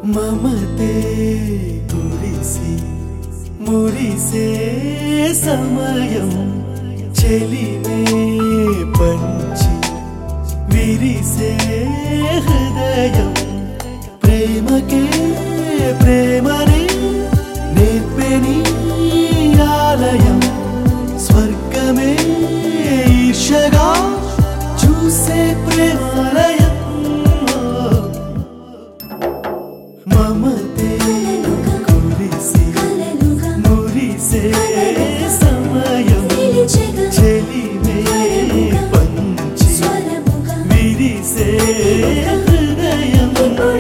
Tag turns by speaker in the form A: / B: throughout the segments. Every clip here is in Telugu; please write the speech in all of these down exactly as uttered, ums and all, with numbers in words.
A: మమతే కురిసి మురిసే సమయం చెలిమే పంచి విరిసే హృదయం ప్రేమకే ప్రేమనే నేర్పెని ఆలయం స్వర్గమే ఈర్షగా చూసే ప్రేమాలయం మమతే కురిసి మురిసే సమయం చెలిమే పంచి విరిసే హృదయం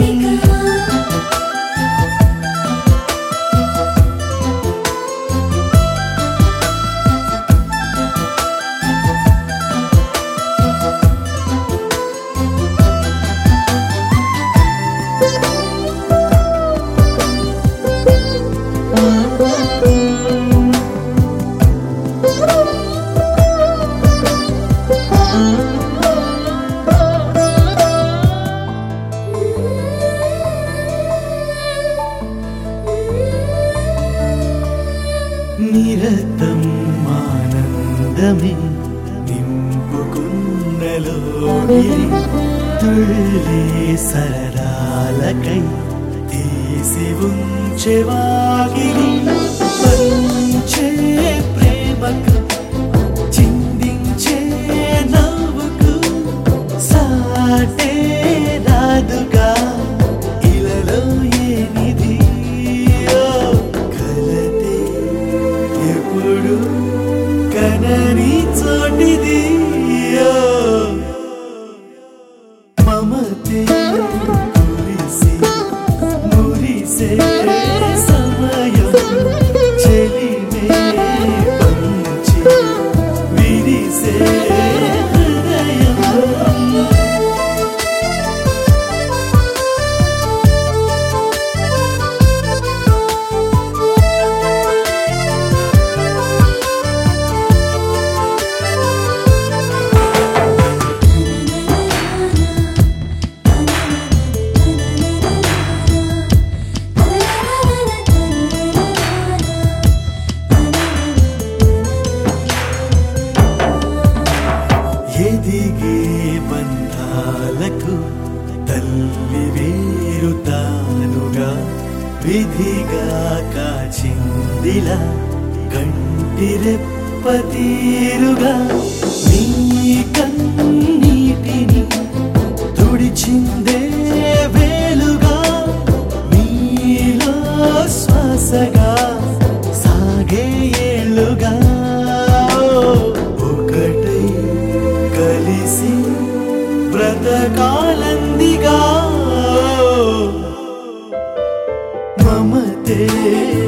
A: నిరతం ఆనందమే నింపుకున్నలోగిరి తుళ్ళే సరదాలకై తీసి ఉంచెవాగిరి పంచే ప్రేమకు చిందించే నవ్వుకు సాటే రాదుగా ఇలలో ఏ నిధి కనని చోటిది మమతే కురిసి మురిసే సమయం చెలిమే పంచి విరిసే హృదయం ఎదిగే బంధాలకు తల్లి వేరు తానుగా విధిగా కాచిందిలా కంటి రెప్పతీరుగా నీ కన్నీటిని తుడిచిందే వేలుగా నీలో శ్వాసగా సాగే ఏళ్ళుగా కలిసి బ్రతకాలందిగా మమతే